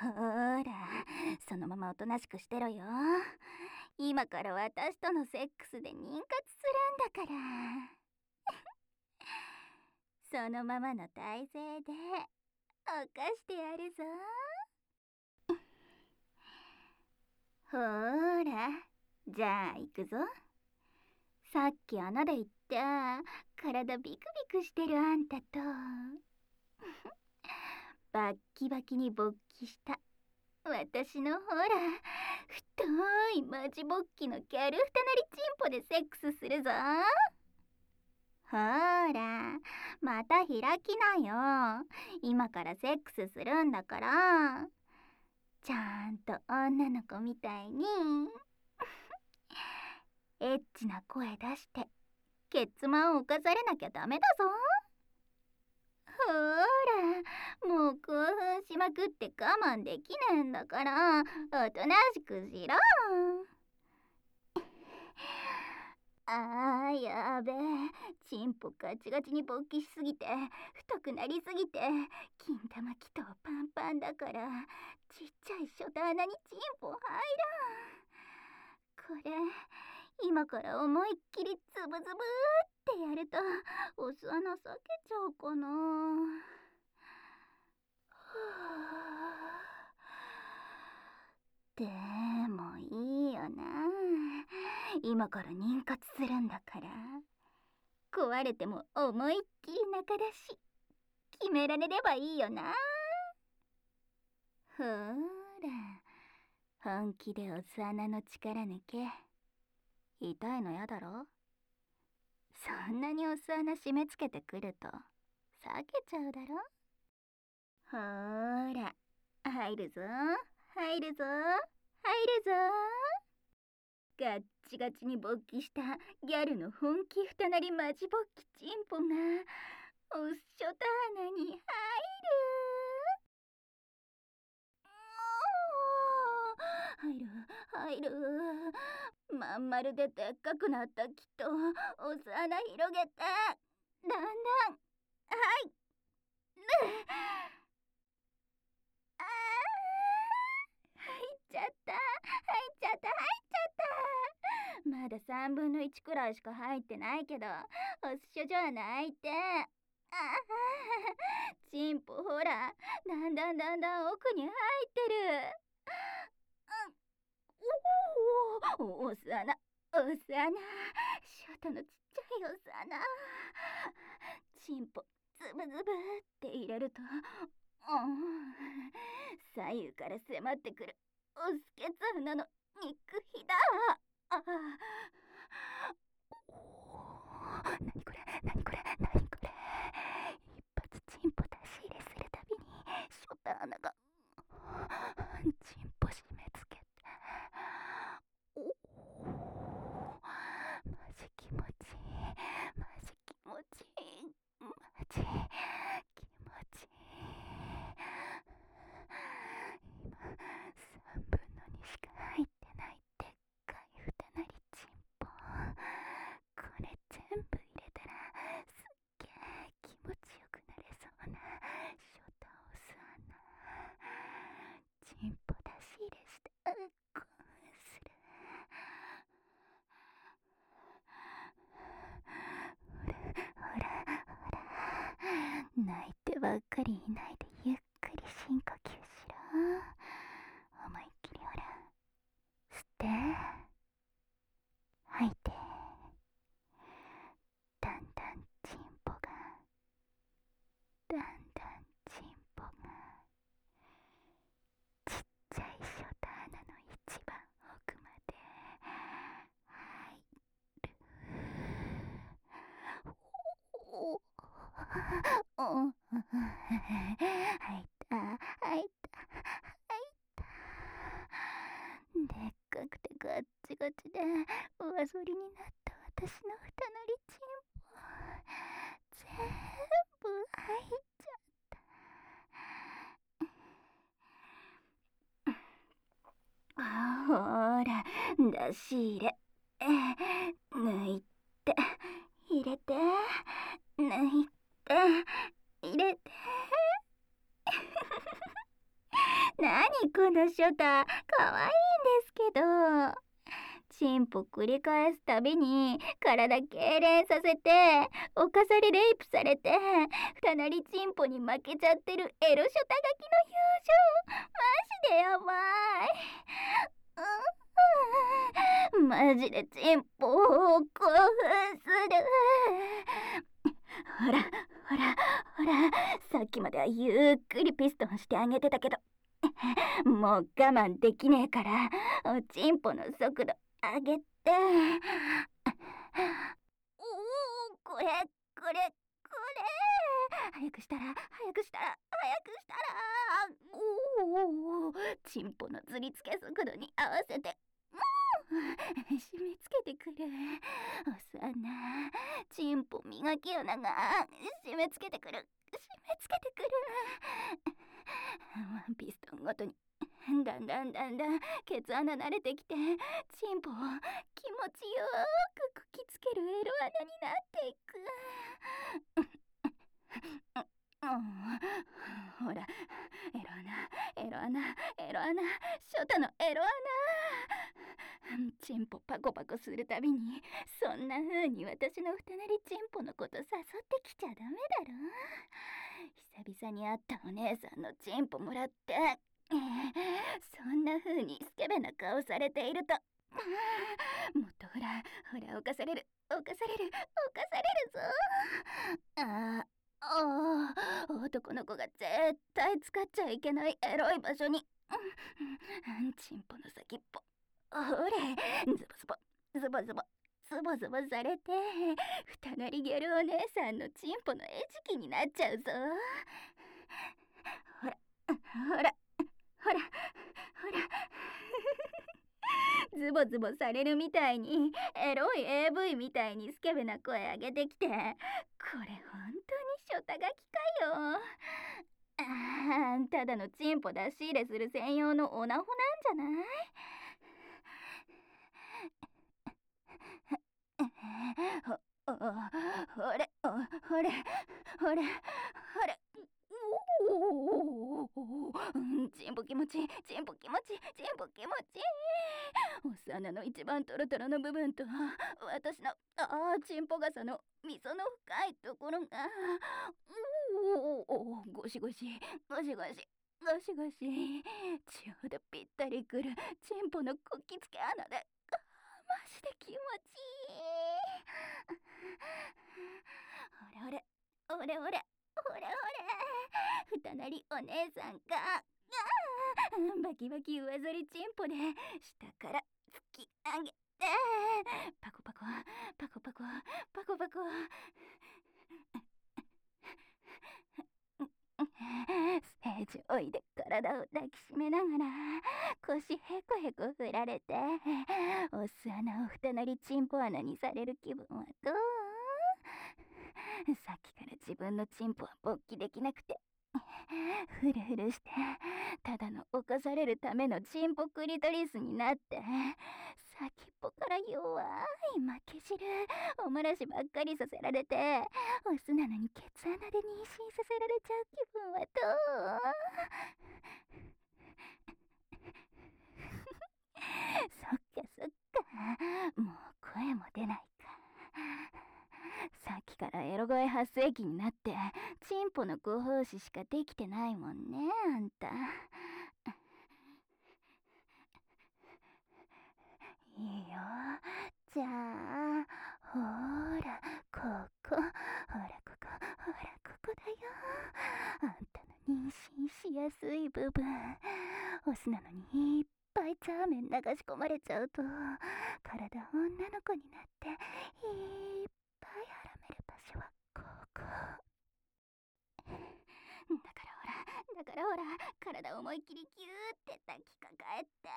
ほら、そのままおとなしくしてろよ。今から私とのセックスで妊活するんだから。そのままの体勢で犯してやるぞ。ほら、じゃあ行くぞ。さっき穴で言った体ビクビクしてるあんたとバッキバキに勃起した私のほら太いマジ勃起のギャル二なりチンポでセックスするぞ。ほら、また開きなよ。今からセックスするんだから。ちゃんと女の子みたいにエッチな声出してケツマンを犯されなきゃダメだぞ。ほら、もう興奮しまくって我慢できねえんだからおとなしくしろ。やべえ、チンポガチガチに勃起しすぎて太くなりすぎて金玉気筒パンパンだからちっちゃいショタ穴にチンポ入らん。これ今から思いっきりズブズブってやるとお巣穴裂けちゃうかな。でもいいよな。今から妊活するんだから壊れても思いっきり中だし決められればいいよな。ほら、本気でお巣穴の力抜け。痛いのやだろ。そんなにお巣穴締め付けてくると避けちゃうだろ。ほら、入るぞ入るぞ入るぞ。ガッチガチに勃起したギャルの本気二なりマジ勃起チンポがおっしょた穴に入る。入る入る。まん丸ででっかくなったきっとお巣穴広げてだんだんはいあ入っちゃった入っちゃった入っちゃった。まだ3分の1くらいしか入ってないけどおっしょじゃないって。チンポほらだんだん奥に入ってる。お巣穴お巣穴ショタのちっちゃいお巣穴。チンポズブズブって入れると左右から迫ってくるおスケツ穴の肉ひだ。なにこれなにこれなにこれ。一発チンポ出し入れするたびにショタ穴がチンポ締め付けてマジ気持ちいいマジ気持ちいいマジ気持ちいい。今3分の2しか入ってないでっかい二なりチンポ。これ全部入れたらすっげえ気持ちよくなれそうなショタオス穴。チンポ出し入れして興奮する。ほら泣いてばっかりいないでゆっくり深呼吸しろ。思いっきりほら吸って吐いて。だんだんチンポがだんだんチンポがちっちゃいショタ穴の一番奥まで入る。入った入った入った。でっかくてガッチガチで上反りになった私の二なりチンポ全部入っちゃった。ほら出し入れ抜いて入れて抜いて入れて何このショタ、可愛いんですけど。チンポ繰り返すたびに体痙攣させて、犯されレイプされて、二なりチンポに負けちゃってるエロショタガキの表情、マジでやばい。マジでチンポを興奮する。ほらほらほら、さっきまではゆっくりピストンしてあげてたけど、もう我慢できねえから、おちんぽの速度上げて。おお、これ早くしたらおお、チンポのずりつけ速度に合わせて締め付けてくる。おさな、チンポ磨き穴が締め付けてくる。ピストンごとにだんだんケツ穴慣れてきて、チンポを気持ちよくくきつけるエロ穴になっていく。ほら、エロ穴、ショタのエロ穴。チンポパコパコするたびに、そんな風に私の二なりチンポのこと誘ってきちゃダメだろ。久々に会ったお姉さんのチンポもらって、そんな風にスケベな顔されていると、もっとほら犯されるぞ。男の子が絶対使っちゃいけないエロい場所に、チンポの先っぽ、ほれ、ズボズボされて、二なりギャルお姉さんのチンポの餌食になっちゃうぞ。ほらズボズボされるみたいに、エロい AV みたいにスケベな声上げてきて、これ本当にショタガキかよ。ただのチンポ出し入れする専用のオナホなんじゃない？ほれ、チンポ気持ち。お皿の一番トロトロの部分と、私のチンポ傘の溝の深いところが、ゴシゴシ、ちょうどぴったりくるチンポのこきつけ穴で、マジで気持ちいい。ほれ、二なりお姉さんがバキバキ上反りチンポで下から突き上げて、パコパコ正常位で体を抱きしめながら腰へこへこ振られて、お巣穴を二なりチンポ穴にされる気分はどう？さっきから自分のチンポは勃起できなくて、フルフルしてただの犯されるためのチンポクリトリスになって、先っぽから弱い負け汁おもらしばっかりさせられて、オスなのにケツ穴で妊娠させられちゃう気分はどう？そっか、もう声も出ないか。さっきからエロ声発生期になってチンポのご奉仕しかできてないもんね、あんた。いいよ、じゃあほらここだよ。あんたの妊娠しやすい部分、オスなのにいっぱいザーメン流し込まれちゃうと体女の子になっていっぱいはらめる場所はここ。だからほら、体を思いっきりギューって抱きかかえて、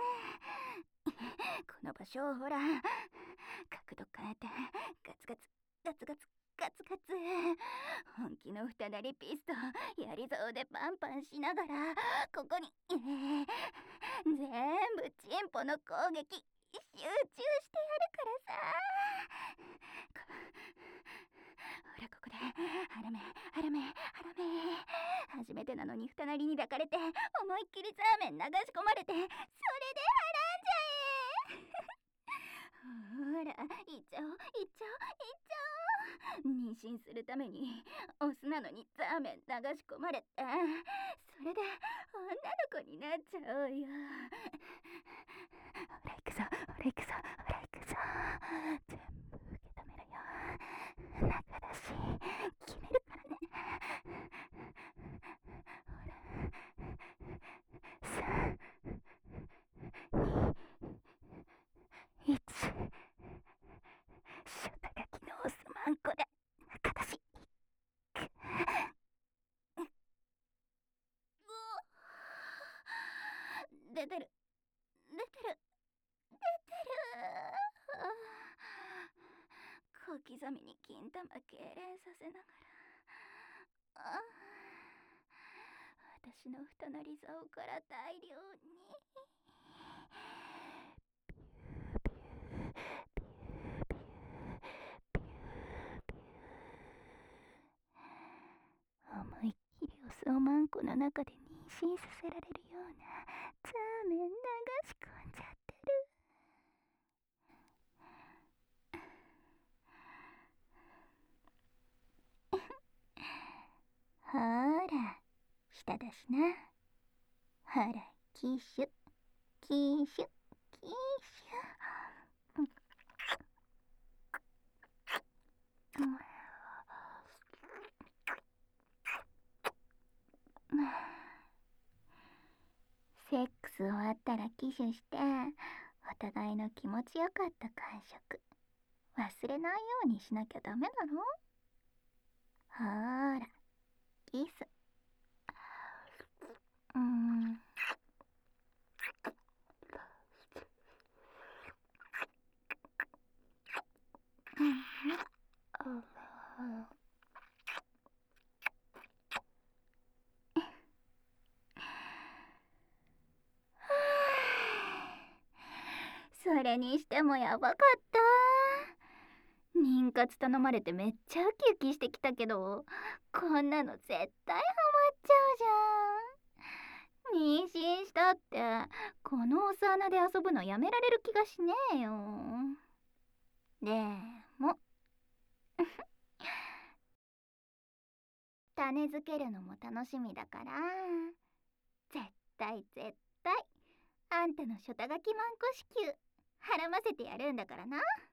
この場所をほら角度変えてガツガツ本気の二なりピストンやり竿でパンパンしながら、ここに全部チンポの攻撃集中してやるからさ。 ほらここでハラメハラメハラメ。初めてなのに二なりに抱かれて思いっきりザーメン流し込まれて、それではらんじゃえ。ほら行っちゃおう行っちゃおう行っちゃおう。妊娠するためにオスなのにザーメン流し込まれて、それで女の子になっちゃおうよ。ほら行くぞほら行くぞほら行くぞ。全部受け止めろよ。中だし決めるからね。ほら3、2、1。ショタガキのオスマンコで中だし。出てる出てる出てる。小刻みに金玉痙攣させながら、私の二なり竿から大量に思いっきりオスをマンコの中で妊娠させられるようなザーメン流し込んじゃってる。ほら下だしな。ほらキシュキシュキシュ。セックス終わったらキシュしてお互いの気持ちよかった感触忘れないようにしなきゃダメだろ。ほーらキス。それにしてもやばかった。妊活頼まれてめっちゃウキウキしてきたけど、こんなの絶対ハマっちゃうじゃん。妊娠したってこのオス穴で遊ぶのやめられる気がしねえよ。でも種付けるのも楽しみだから、絶対絶対あんたのショタガキマンコ子宮はらませてやるんだからな。